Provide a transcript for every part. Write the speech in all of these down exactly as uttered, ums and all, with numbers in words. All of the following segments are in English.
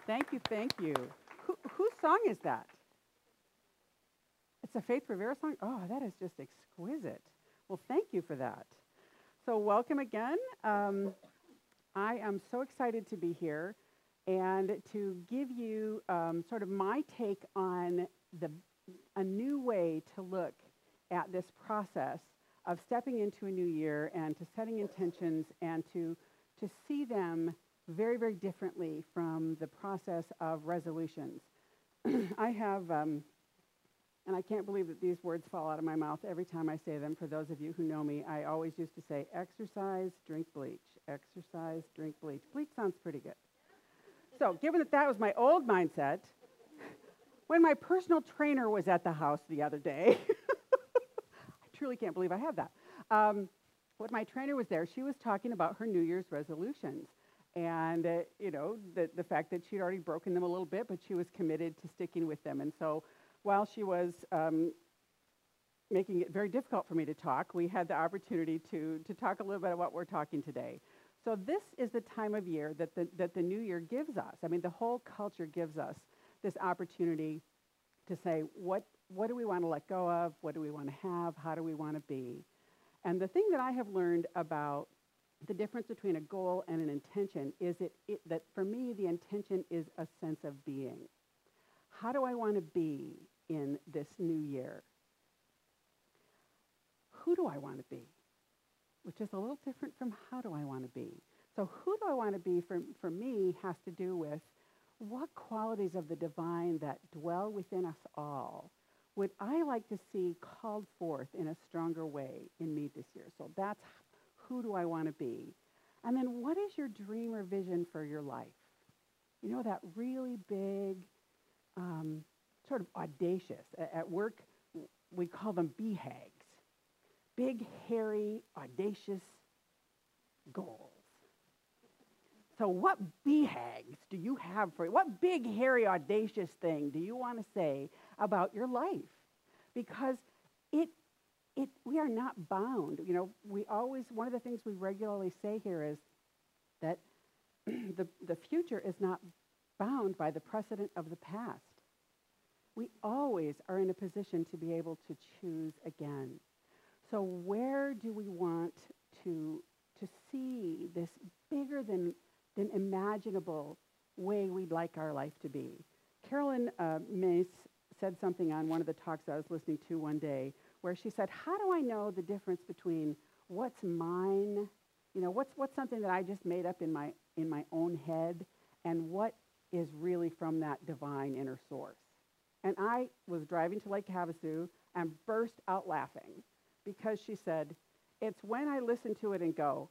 Thank you, thank you. Who, whose song is that? It's a Faith Rivera song? Oh, that is just exquisite. Well, thank you for that. So welcome again. Um, I am so excited to be here and to give you um, sort of my take on the a new way to look at this process of stepping into a new year and to setting intentions and to to see them very, very differently from the process of resolutions. I have, um, and I can't believe that these words fall out of my mouth every time I say them. For those of you who know me, I always used to say, exercise, drink bleach. Exercise, drink bleach. Bleach sounds pretty good. So given that that was my old mindset, when my personal trainer was at the house the other day, I truly can't believe I had that. Um, when my trainer was there, she was talking about her New Year's resolutions. And, uh, you know, the, the fact that she'd already broken them a little bit, but she was committed to sticking with them. And so while she was um, making it very difficult for me to talk, we had the opportunity to, to talk a little bit about what we're talking today. So this is the time of year that the, that the new year gives us. I mean, the whole culture gives us this opportunity to say, what, what do we want to let go of? What do we want to have? How do we want to be? And the thing that I have learned about the difference between a goal and an intention is it, it, that for me, the intention is a sense of being. How do I want to be in this new year? Who do I want to be? Which is a little different from how do I want to be. So who do I want to be for, for me has to do with what qualities of the divine that dwell within us all would I like to see called forth in a stronger way in me this year. So that's who do I want to be? And then what is your dream or vision for your life? You know, that really big, um, sort of audacious. A- at work, we call them B HAGs. Big, hairy, audacious goals. So what B HAGs do you have for you? What big, hairy, audacious thing do you want to say about your life? Because it It, we are not bound. You know, we always, one of the things we regularly say here is that the, the future is not bound by the precedent of the past. We always are in a position to be able to choose again. So where do we want to, to see this bigger than, than imaginable way we'd like our life to be? Carolyn uh, Mace said something on one of the talks I was listening to one day where she said, how do I know the difference between what's mine, you know, what's what's something that I just made up in my in my own head, and what is really from that divine inner source? And I was driving to Lake Havasu and burst out laughing because she said, it's when I listen to it and go,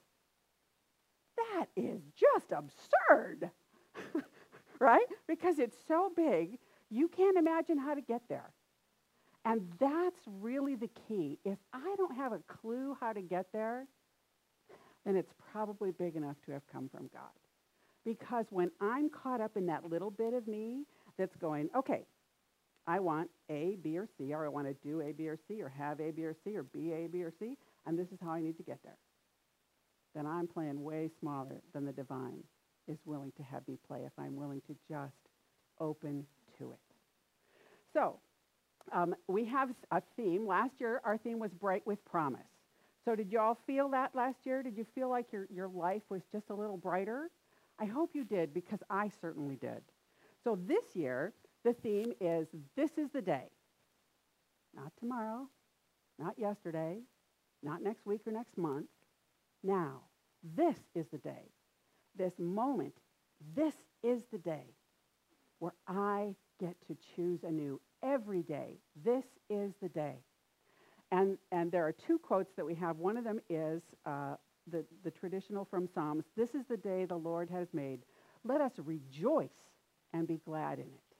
that is just absurd, right? Because it's so big, you can't imagine how to get there. And that's really the key. If I don't have a clue how to get there, then it's probably big enough to have come from God. Because when I'm caught up in that little bit of me that's going, okay, I want A, B, or C, or I want to do A, B, or C, or have A, B, or C, or be A, B, or C, and this is how I need to get there, then I'm playing way smaller than the divine is willing to have me play if I'm willing to just open to it. So, Um, we have a theme. Last year, our theme was Bright with Promise. So did you all feel that last year? Did you feel like your, your life was just a little brighter? I hope you did, because I certainly did. So this year, the theme is, this is the day. Not tomorrow, not yesterday, not next week or next month. Now, this is the day. This moment, this is the day where I get to choose anew. Every day, this is the day. And and there are two quotes that we have. One of them is uh, the, the traditional from Psalms, this is the day the Lord has made. Let us rejoice and be glad in it.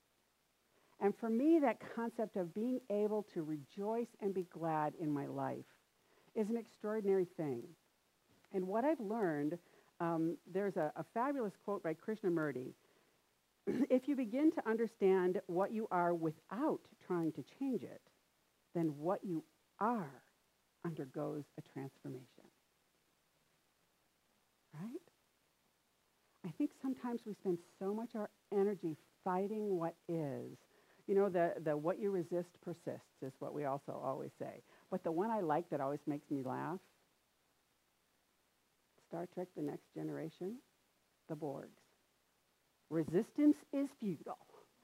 And for me, that concept of being able to rejoice and be glad in my life is an extraordinary thing. And what I've learned, um, there's a, a fabulous quote by Krishnamurti. If you begin to understand what you are without trying to change it, then what you are undergoes a transformation. Right? I think sometimes we spend so much of our energy fighting what is. You know, the, the what you resist persists is what we also always say. But the one I like that always makes me laugh, Star Trek: The Next Generation, the Borgs. Resistance is futile.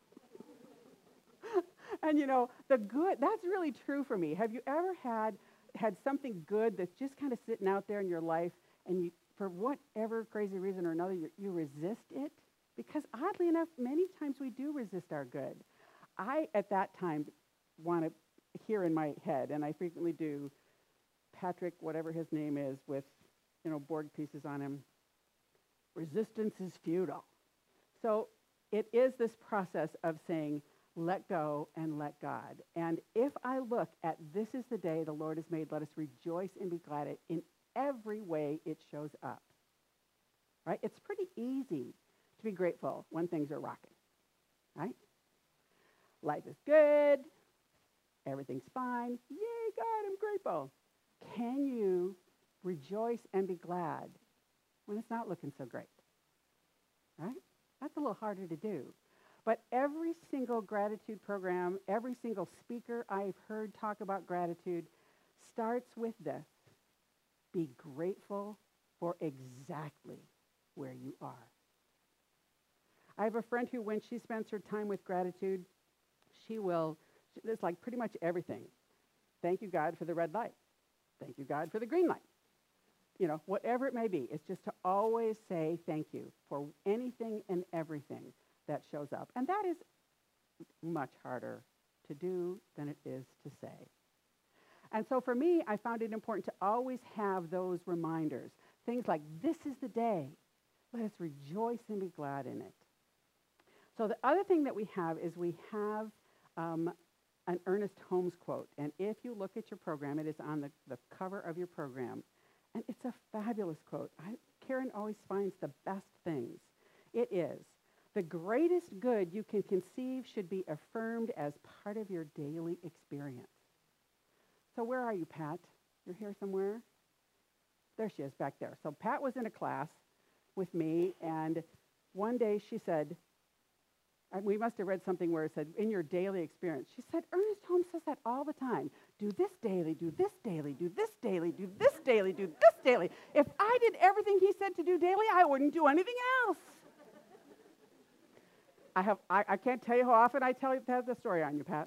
And you know, the good, that's really true for me. Have you ever had had something good that's just kind of sitting out there in your life, and you, for whatever crazy reason or another, you, you resist it? Because oddly enough, many times we do resist our good. I, at that time, want to hear in my head, and I frequently do, Patrick, whatever his name is, with, you know, Borg pieces on him, resistance is futile. So it is this process of saying, let go and let God. And if I look at this is the day the Lord has made, let us rejoice and be glad in, in every way it shows up. Right? It's pretty easy to be grateful when things are rocking. Right? Life is good. Everything's fine. Yay, God, I'm grateful. Can you rejoice and be glad when it's not looking so great? Right? That's a little harder to do. But every single gratitude program, every single speaker I've heard talk about gratitude starts with this. Be grateful for exactly where you are. I have a friend who, when she spends her time with gratitude, she will, it's like pretty much everything. Thank you, God, for the red light. Thank you, God, for the green light. You know, whatever it may be, it's just to always say thank you for anything and everything that shows up. And that is much harder to do than it is to say. And so for me, I found it important to always have those reminders. Things like, this is the day. Let us rejoice and be glad in it. So the other thing that we have is we have um, an Ernest Holmes quote. And if you look at your program, it is on the, the cover of your program. And it's a fabulous quote. I, Karen always finds the best things. It is, the greatest good you can conceive should be affirmed as part of your daily experience. So where are you, Pat? You're here somewhere? There she is back there. So Pat was in a class with me, and one day she said, and we must have read something where it said, in your daily experience. She said, Ernest Holmes says that all the time. Do this daily, do this daily, do this daily, do this daily, do this daily. If I did everything he said to do daily, I wouldn't do anything else. I have I, I can't tell you how often I tell you tell the story on you, Pat.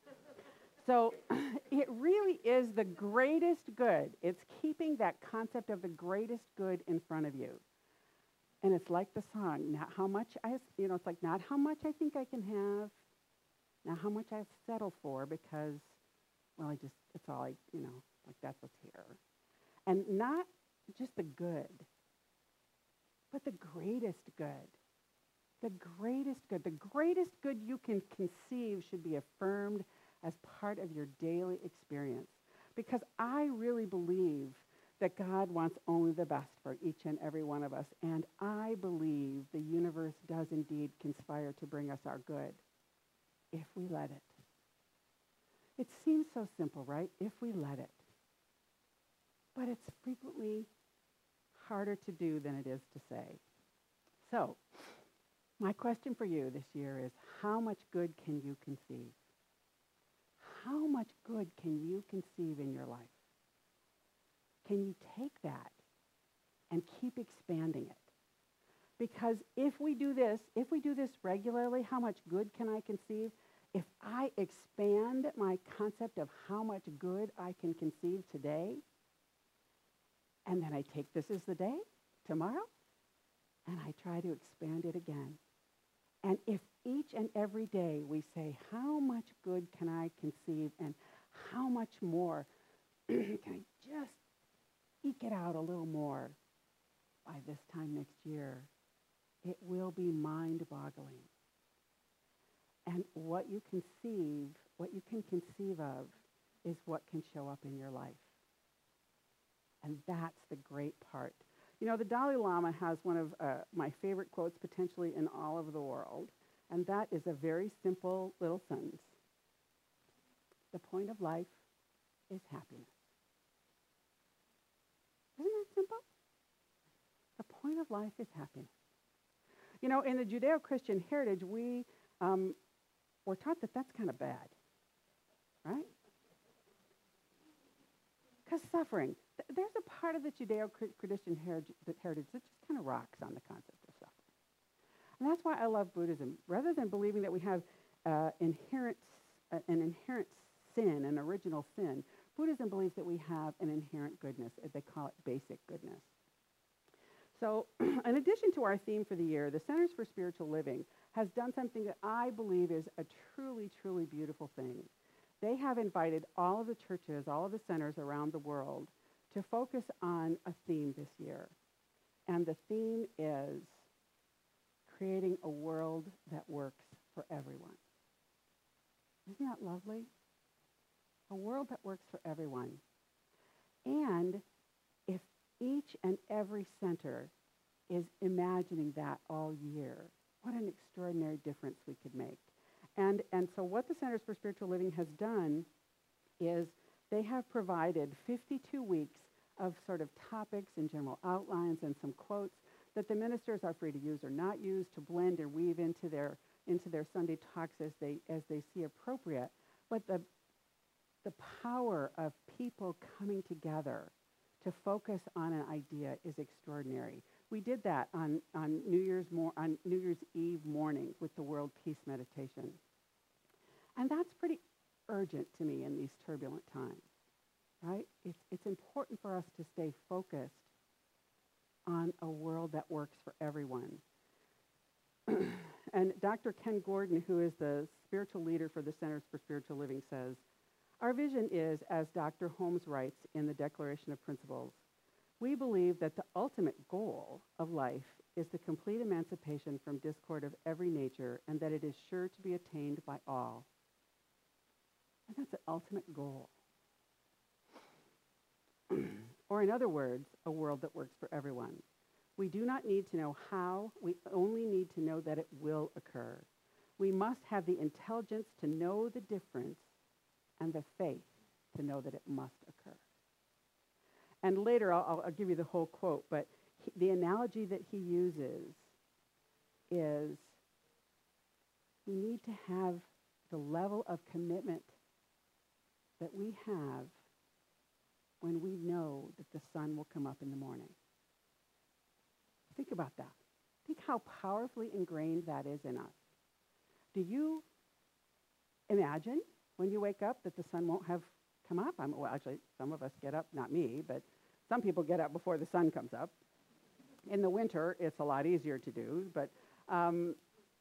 So it really is the greatest good. It's keeping that concept of the greatest good in front of you. And it's like the song, not how much I, you know, it's like not how much I think I can have, not how much I settle for because, well, I just, it's all I, you know, like that's what's here. And not just the good, but the greatest good. The greatest good. The greatest good you can conceive should be affirmed as part of your daily experience. Because I really believe that God wants only the best for each and every one of us. And I believe the universe does indeed conspire to bring us our good, if we let it. It seems so simple, right? If we let it. But it's frequently harder to do than it is to say. So, my question for you this year is, how much good can you conceive? How much good can you conceive in your life? Can you take that and keep expanding it? Because if we do this, if we do this regularly, how much good can I conceive? If I expand my concept of how much good I can conceive today, and then I take this as the day, tomorrow, and I try to expand it again. And if each and every day we say, how much good can I conceive and how much more can I just eke it out a little more by this time next year, it will be mind-boggling. And what you conceive, what you can conceive of is what can show up in your life. And that's the great part. You know, the Dalai Lama has one of uh, my favorite quotes potentially in all of the world, and that is a very simple little sentence. The point of life is happiness. Isn't that simple? The point of life is happiness. You know, in the Judeo-Christian heritage, we um, were taught that that's kind of bad, right? Because suffering, th- there's a part of the Judeo-Christian heritage, heritage that just kind of rocks on the concept of suffering. And that's why I love Buddhism. Rather than believing that we have uh, inherent, uh, an inherent sin, an original sin, Buddhism believes that we have an inherent goodness. They call it basic goodness. So in addition to our theme for the year, the Centers for Spiritual Living has done something that I believe is a truly, truly beautiful thing. They have invited all of the churches, all of the centers around the world to focus on a theme this year. And the theme is creating a world that works for everyone. Isn't that lovely? A world that works for everyone. And if each and every center is imagining that all year, what an extraordinary difference we could make. And, and so what the Centers for Spiritual Living has done is they have provided fifty-two weeks of sort of topics and general outlines and some quotes that the ministers are free to use or not use, to blend or weave into their, into their Sunday talks as they, as they see appropriate. But the, the power of people coming together to focus on an idea is extraordinary. We did that on, on, New Year's mor- on New Year's Eve morning with the World Peace Meditation. And that's pretty urgent to me in these turbulent times, right? It's, it's important for us to stay focused on a world that works for everyone. And Doctor Ken Gordon, who is the spiritual leader for the Centers for Spiritual Living, says, "Our vision is, as Doctor Holmes writes in the Declaration of Principles, we believe that the ultimate goal of life is the complete emancipation from discord of every nature, and that it is sure to be attained by all." And that's the ultimate goal. Or in other words, a world that works for everyone. We do not need to know how, we only need to know that it will occur. We must have the intelligence to know the difference and the faith to know that it must occur. And later, I'll, I'll give you the whole quote, but he, the analogy that he uses is we need to have the level of commitment that we have when we know that the sun will come up in the morning. Think about that. Think how powerfully ingrained that is in us. Do you imagine when you wake up that the sun won't have come up? I'm, well, actually, some of us get up, not me, but some people get up before the sun comes up. In the winter, it's a lot easier to do. But um,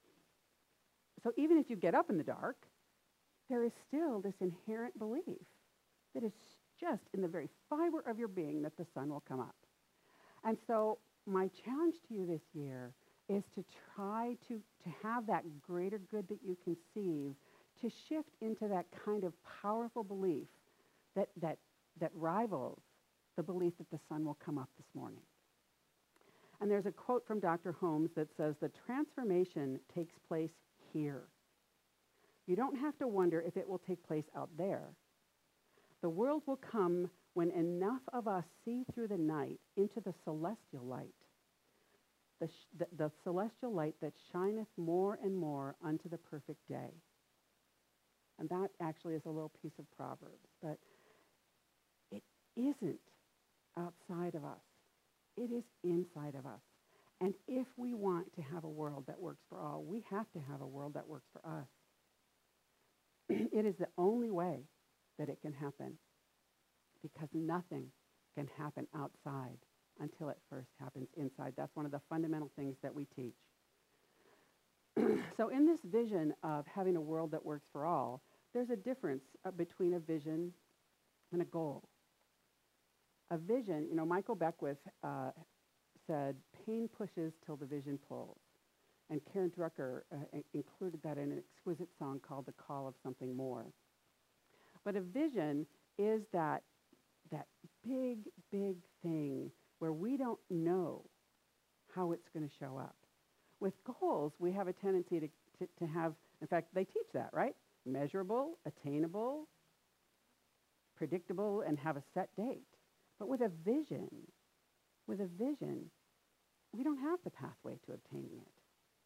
so even if you get up in the dark, there is still this inherent belief that is just in the very fiber of your being that the sun will come up. And so my challenge to you this year is to try to, to have that greater good that you conceive, to shift into that kind of powerful belief that, that, that rivals the belief that the sun will come up this morning. And there's a quote from Doctor Holmes that says, "The transformation takes place here. You don't have to wonder if it will take place out there. The world will come when enough of us see through the night into the celestial light, the, sh- the, the celestial light that shineth more and more unto the perfect day." And that actually is a little piece of Proverbs, but it isn't outside of us. It is inside of us. And if we want to have a world that works for all, we have to have a world that works for us. It is the only way that it can happen, because nothing can happen outside until it first happens inside. That's one of the fundamental things that we teach. So in this vision of having a world that works for all, there's a difference uh, between a vision and a goal. A vision, you know, Michael Beckwith uh, said, "Pain pushes till the vision pulls." And Karen Drucker uh, included that in an exquisite song called "The Call of Something More." But a vision is that, that big, big thing where we don't know how it's going to show up. With goals, we have a tendency to, to, to have, in fact, they teach that, right? Measurable, attainable, predictable, and have a set date. But with a vision, with a vision, we don't have the pathway to obtaining it.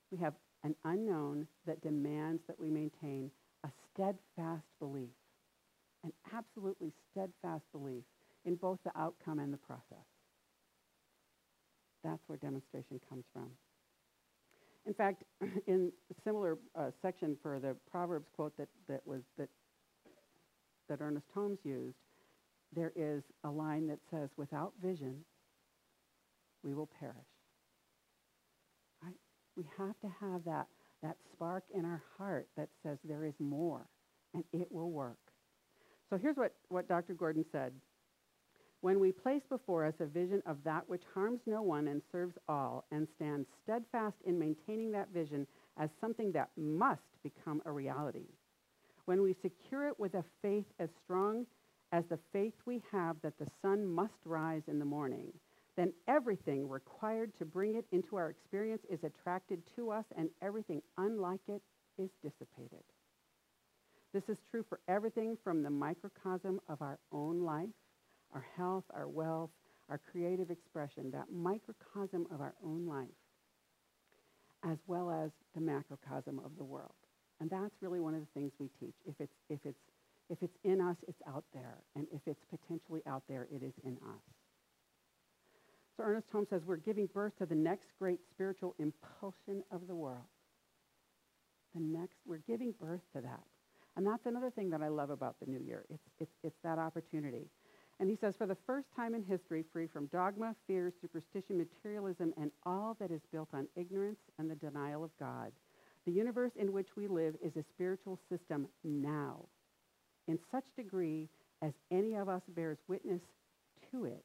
We have an unknown that demands that we maintain a steadfast belief, an absolutely steadfast belief in both the outcome and the process. That's where demonstration comes from. In fact, in a similar uh, section for the Proverbs quote that, that was that that Ernest Holmes used, there is a line that says, "Without vision, we will perish." Right? We have to have that, that spark in our heart that says there is more, and it will work. So here's what, what Doctor Gordon said. When we place before us a vision of that which harms no one and serves all, and stand steadfast in maintaining that vision as something that must become a reality, when we secure it with a faith as strong as the faith we have that the sun must rise in the morning, then everything required to bring it into our experience is attracted to us, and everything unlike it is dissipated. This is true for everything from the microcosm of our own life, our health, our wealth, our creative expression, that microcosm of our own life, as well as the macrocosm of the world. And that's really one of the things we teach. If it's, if it's, if it's in us, it's out there. And if it's potentially out there, it is in us. So Ernest Holmes says, we're giving birth to the next great spiritual impulsion of the world. The next, we're giving birth to that. And that's another thing that I love about the new year. It's, it's, it's that opportunity. And he says, for the first time in history, free from dogma, fear, superstition, materialism, and all that is built on ignorance and the denial of God, the universe in which we live is a spiritual system now, in such degree as any of us bears witness to it.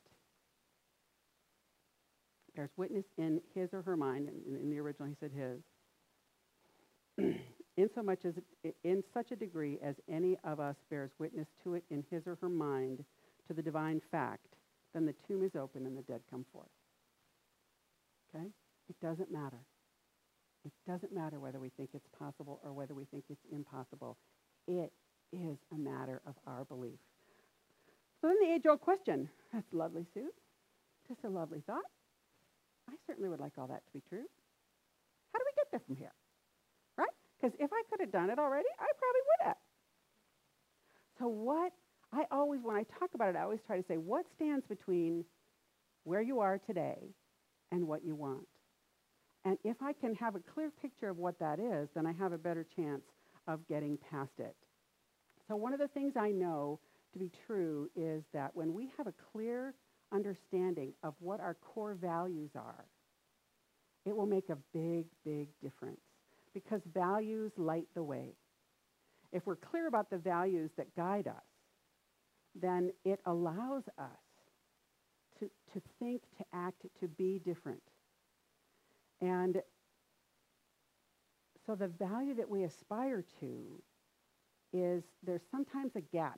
Bears witness in his or her mind, and in the original he said his, in so much as, it, in such a degree as any of us bears witness to it in his or her mind, to the divine fact, then the tomb is open and the dead come forth. Okay? It doesn't matter. It doesn't matter whether we think it's possible or whether we think it's impossible. It is a matter of our belief. So then the age-old question. That's lovely, Sue. Just a lovely thought. I certainly would like all that to be true. How do we get there from here? Right? Because if I could have done it already, I probably would have. So what, I always, when I talk about it, I always try to say, what stands between where you are today and what you want? And if I can have a clear picture of what that is, then I have a better chance of getting past it. So one of the things I know to be true is that when we have a clear understanding of what our core values are, it will make a big, big difference, because values light the way. If we're clear about the values that guide us, then it allows us to, to think, to act, to be different. And so the value that we aspire to is there's sometimes a gap,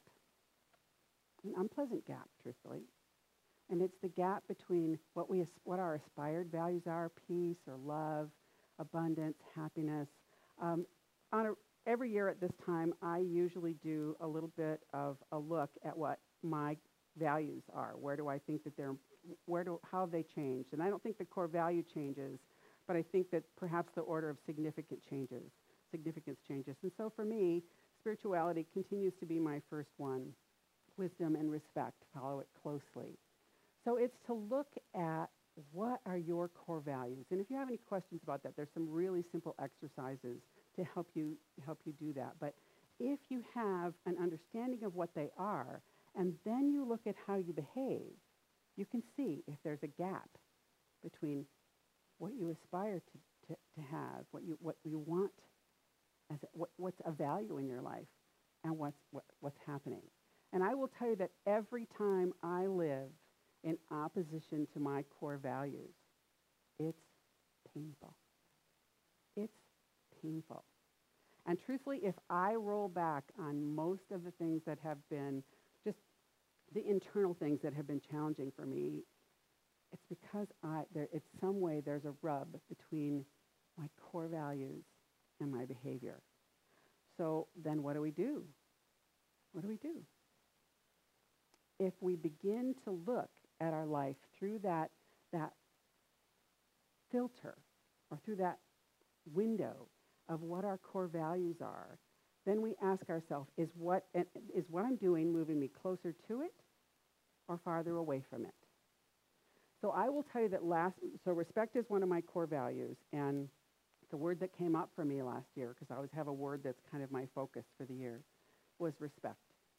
an unpleasant gap, truthfully. And it's the gap between what we what our aspired values are, peace or love, abundance, happiness. Um, on a, every year at this time, I usually do a little bit of a look at what my values are. Where do I think that they're, where do, how have they changed? And I don't think the core value changes, but I think that perhaps the order of significant changes, significance changes. And so for me, spirituality continues to be my first one. Wisdom and respect, follow it closely. So it's to look at what are your core values. And if you have any questions about that, there's some really simple exercises to help you help you do that. But if you have an understanding of what they are, and then you look at how you behave, you can see if there's a gap between what you aspire to, to, to have, what you what you want, as a, what, what's a value in your life, and what's what, what's happening. And I will tell you that every time I live in opposition to my core values, it's painful. It's painful. And truthfully, if I roll back on most of the things that have been just the internal things that have been challenging for me, it's because I, there, it's some way there's a rub between my core values and my behavior. So then what do we do? What do we do? If we begin to look at our life through that, that filter, or through that window of what our core values are, then we ask ourselves, is what, is what I'm doing moving me closer to it or farther away from it? So I will tell you that last, so respect is one of my core values, and the word that came up for me last year, because I always have a word that's kind of my focus for the year, was respect.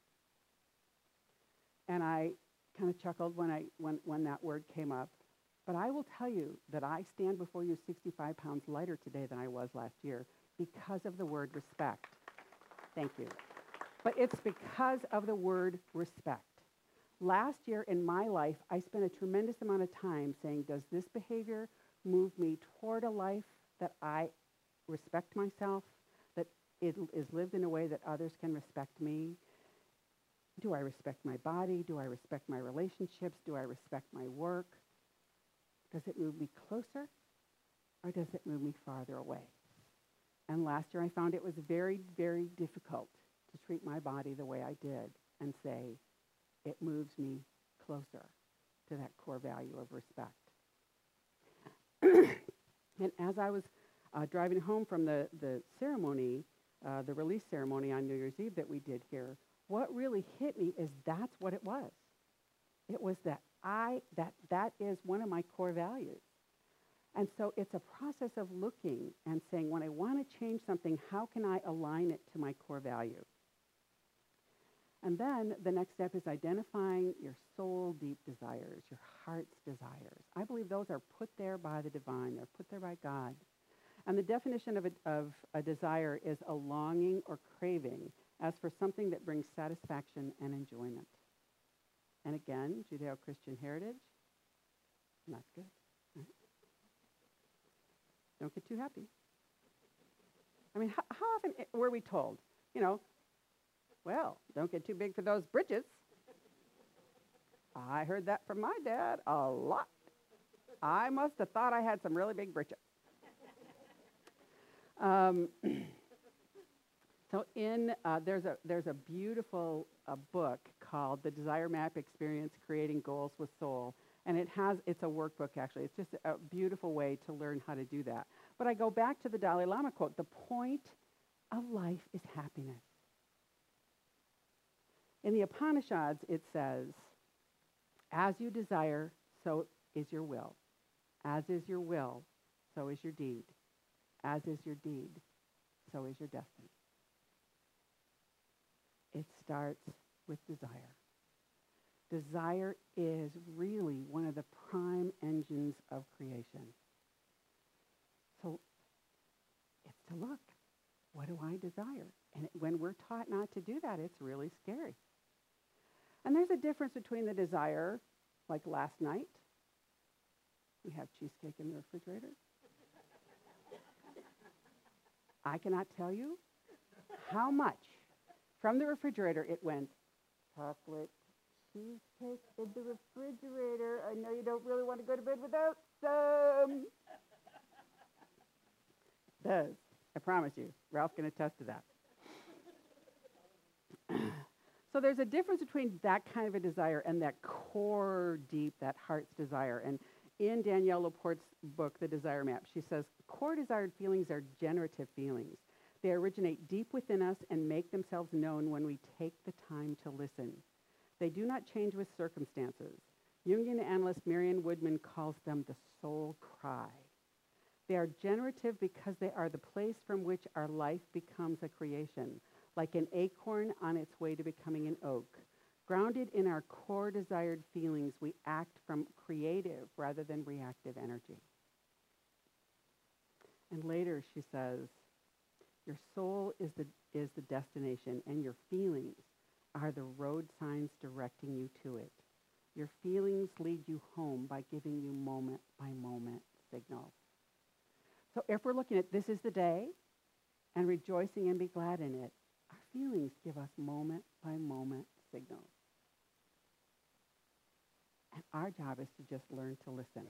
And I kind of chuckled when, I, when, when that word came up. But I will tell you that I stand before you sixty-five pounds lighter today than I was last year because of the word respect. Thank you. But it's because of the word respect. Last year in my life, I spent a tremendous amount of time saying, does this behavior move me toward a life that I respect myself, that it is lived in a way that others can respect me? Do I respect my body? Do I respect my relationships? Do I respect my work? Does it move me closer or does it move me farther away? And last year I found it was very, very difficult to treat my body the way I did and say, it moves me closer to that core value of respect. And as I was uh, driving home from the, the ceremony, uh, the release ceremony on New Year's Eve that we did here, what really hit me is that's what it was. It was that I, that that is one of my core values. And so it's a process of looking and saying, when I want to change something, how can I align it to my core value? And then the next step is identifying your soul deep desires, your heart's desires. I believe those are put there by the divine. They're put there by God. And the definition of a, of a desire is a longing or craving as for something that brings satisfaction and enjoyment. And again, Judeo-Christian heritage, not good. Right? Don't get too happy. I mean, how, how often were we told, you know, well, don't get too big for those britches. I heard that from my dad a lot. I must have thought I had some really big britches. Um, so in, uh, there's a there's a beautiful uh, book called The Desire Map Experience, Creating Goals with Soul. And it has, it's a workbook actually. It's just a beautiful way to learn how to do that. But I go back to the Dalai Lama quote, the point of life is happiness. In the Upanishads, it says, as you desire, so is your will. As is your will, so is your deed. As is your deed, so is your destiny. It starts with desire. Desire is really one of the prime engines of creation. So it's to look, what do I desire? And when we're taught not to do that, it's really scary. And there's a difference between the desire, like last night, we have cheesecake in the refrigerator. I cannot tell you how much from the refrigerator it went, chocolate cheesecake in the refrigerator. I know you don't really want to go to bed without some. It does. I promise you. Ralph can attest to that. So there's a difference between that kind of a desire and that core deep, that heart's desire. And in Danielle Laporte's book, The Desire Map, she says, core desired feelings are generative feelings. They originate deep within us and make themselves known when we take the time to listen. They do not change with circumstances. Jungian analyst Marion Woodman calls them the soul cry. They are generative because they are the place from which our life becomes a creation, like an acorn on its way to becoming an oak. Grounded in our core desired feelings, we act from creative rather than reactive energy. And later she says, your soul is the, is the destination, and your feelings are the road signs directing you to it. Your feelings lead you home by giving you moment by moment signals. So if we're looking at this is the day and rejoicing and be glad in it, our feelings give us moment by moment signals. And our job is to just learn to listen.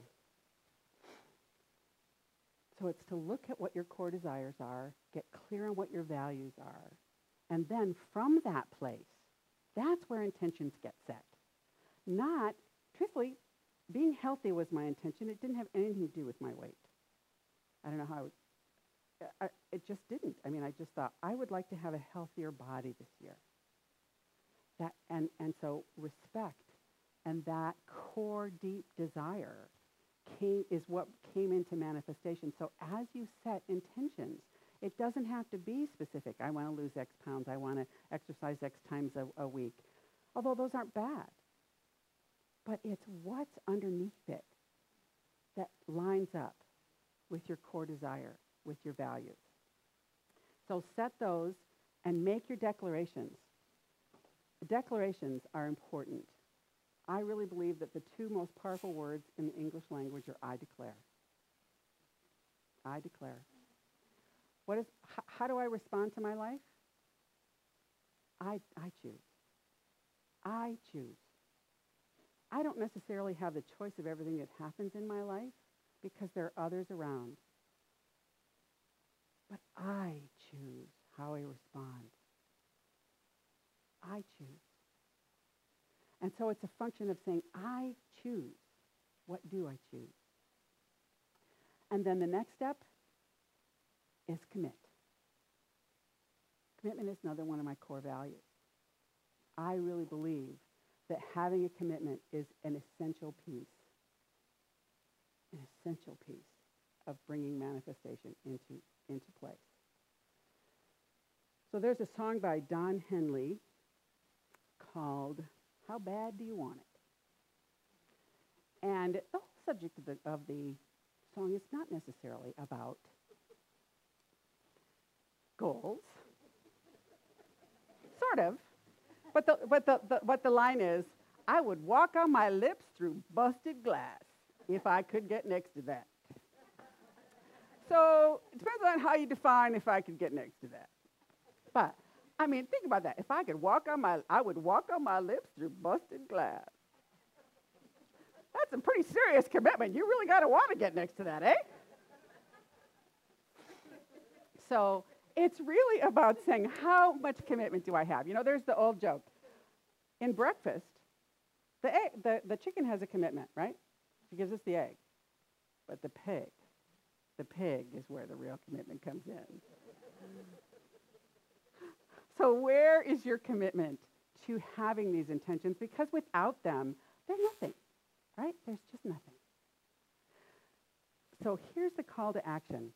So it's to look at what your core desires are, get clear on what your values are, and then from that place, that's where intentions get set. Not, truthfully, being healthy was my intention. It didn't have anything to do with my weight. I don't know how I, it just didn't. I mean, I just thought I would like to have a healthier body this year. That and and so respect and that core deep desire came is what came into manifestation. So as you set intentions, it doesn't have to be specific. I want to lose X pounds. I want to exercise X times a, a week. Although those aren't bad. But it's what's underneath it that lines up with your core desire, with your values. So set those and make your declarations. Declarations are important. I really believe that the two most powerful words in the English language are I declare. I declare. What is, h- how do I respond to my life? I, I choose. I choose. I don't necessarily have the choice of everything that happens in my life because there are others around. But I choose how I respond. I choose. And so it's a function of saying, I choose. What do I choose? And then the next step is commit. Commitment is another one of my core values. I really believe that having a commitment is an essential piece, an essential piece of bringing manifestation into, into place. So there's a song by Don Henley called How Bad Do You Want It? And the whole subject of the, of the song is not necessarily about goals, sort of, but the, but the, the, but the line is, I would walk on my lips through busted glass if I could get next to that. So it depends on how you define if I could get next to that. But, I mean, think about that. If I could walk on my, I would walk on my lips through busted glass. That's a pretty serious commitment. You really got to want to get next to that, eh? So it's really about saying, how much commitment do I have? You know, there's the old joke. In breakfast, the, egg, the, the chicken has a commitment, right? She gives us the egg. But the pig, the pig is where the real commitment comes in. So where is your commitment to having these intentions? Because without them, they're nothing, right? There's just nothing. So here's the call to action.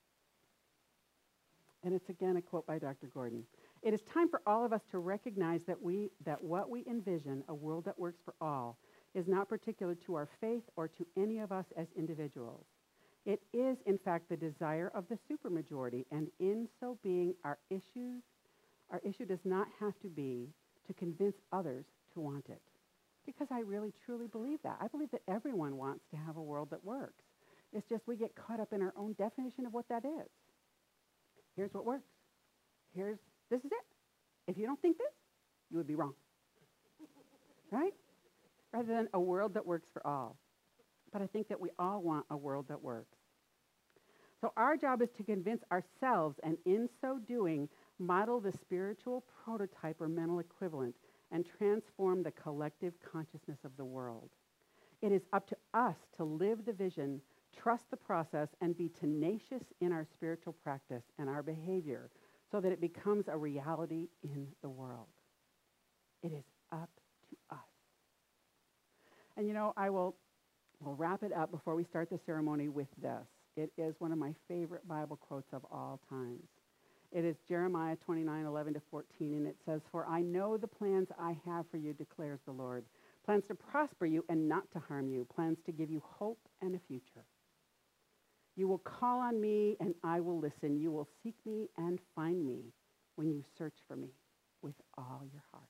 And it's again a quote by Doctor Gordon. It is time for all of us to recognize that we that what we envision, a world that works for all, is not particular to our faith or to any of us as individuals. It is, in fact, the desire of the supermajority, and in so being, our issues, our issue does not have to be to convince others to want it. Because I really, truly believe that. I believe that everyone wants to have a world that works. It's just we get caught up in our own definition of what that is. Here's what works. Here's, this is it. If you don't think this, you would be wrong. Right? Rather than a world that works for all. But I think that we all want a world that works. So our job is to convince ourselves, and in so doing, model the spiritual prototype or mental equivalent and transform the collective consciousness of the world. It is up to us to live the vision, trust the process, and be tenacious in our spiritual practice and our behavior so that it becomes a reality in the world. It is up to us. And you know, I will we'll wrap it up before we start the ceremony with this. It is one of my favorite Bible quotes of all times. It is Jeremiah twenty-nine, eleven to fourteen, and it says, "For I know the plans I have for you, declares the Lord, plans to prosper you and not to harm you, plans to give you hope and a future. You will call on me and I will listen. You will seek me and find me when you search for me with all your heart."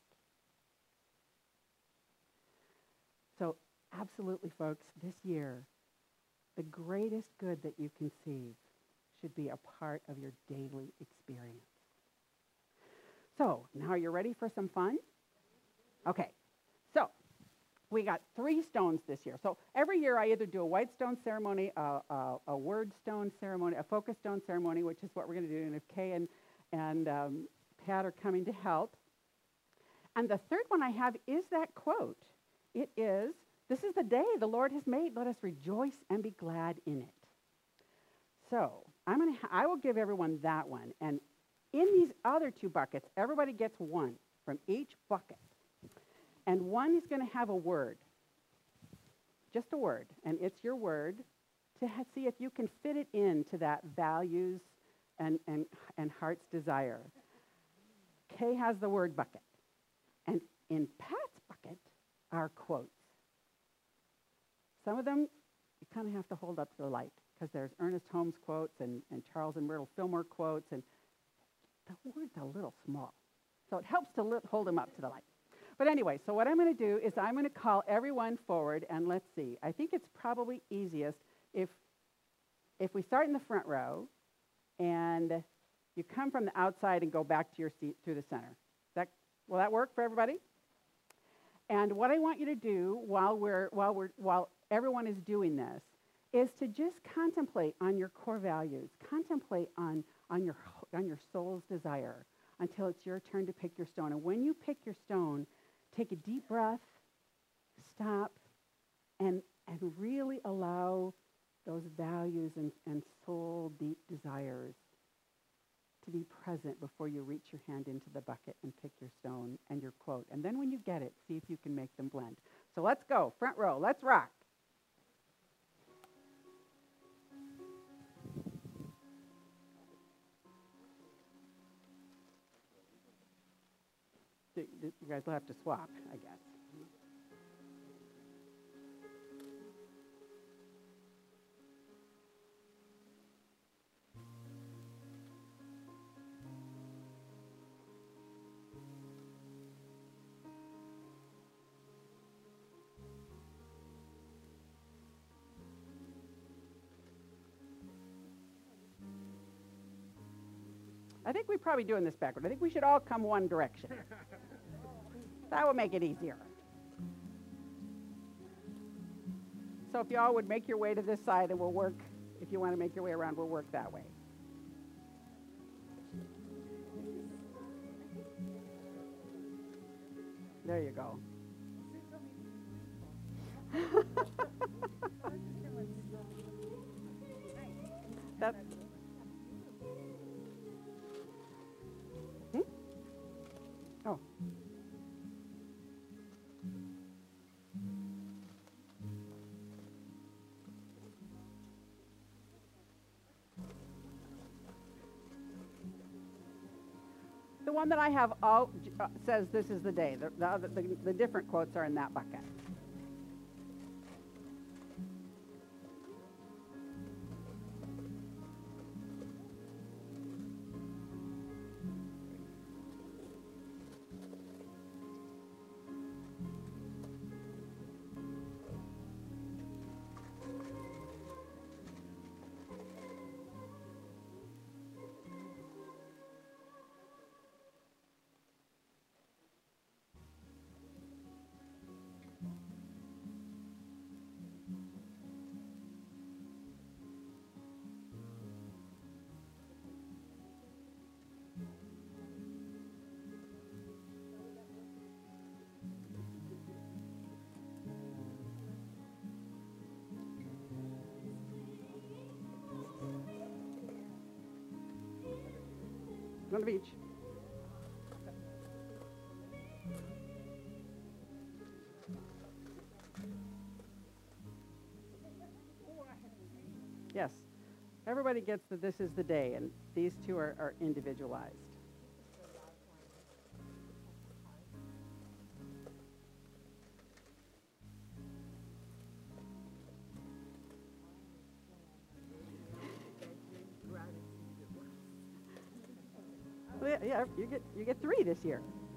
So absolutely, folks, this year, the greatest good that you conceive should be a part of your daily experience. So now you're ready for some fun? Okay, so we got three stones this year. So every year I either do a white stone ceremony, a, a, a word stone ceremony, a focus stone ceremony, which is what we're going to do, and if Kay and, and um, Pat are coming to help. And the third one I have is that quote. It is, "This is the day the Lord has made. Let us rejoice and be glad in it." So I'm gonna ha- I will give everyone that one. And in these other two buckets, everybody gets one from each bucket. And one is going to have a word, just a word. And it's your word to ha- see if you can fit it into that values and, and, and heart's desire. Kay has the word bucket. And in Pat's bucket are quotes. Some of them you kind of have to hold up to the light because there's Ernest Holmes quotes and, and Charles and Myrtle Fillmore quotes, and the word's a little small. So it helps to li- hold them up to the light. But anyway, so what I'm going to do is I'm going to call everyone forward, and let's see. I think it's probably easiest if if we start in the front row, and you come from the outside and go back to your seat through the center. That, will that work for everybody? And what I want you to do while we're while we're while everyone is doing this is to just contemplate on your core values. Contemplate on on your on your soul's desire until it's your turn to pick your stone. And when you pick your stone, take a deep breath, stop, and and really allow those values and, and soul deep desires to be present before you reach your hand into the bucket and pick your stone and your quote. And then when you get it, see if you can make them blend. So let's go. Front row. Let's rock. You guys will have to swap, I guess. I think we're probably doing this backward. I think we should all come one direction. That will make it easier. So if you all would make your way to this side, and we'll work, if you want to make your way around, we'll work that way. There you go. That, hmm? Oh. The one that I have all uh, says this is the day. The, the, other, the, the different quotes are in that bucket. On the beach. Yes. Everybody gets that this is the day, and these two are, are individualized. Well, yeah, yeah, you get you get three this year.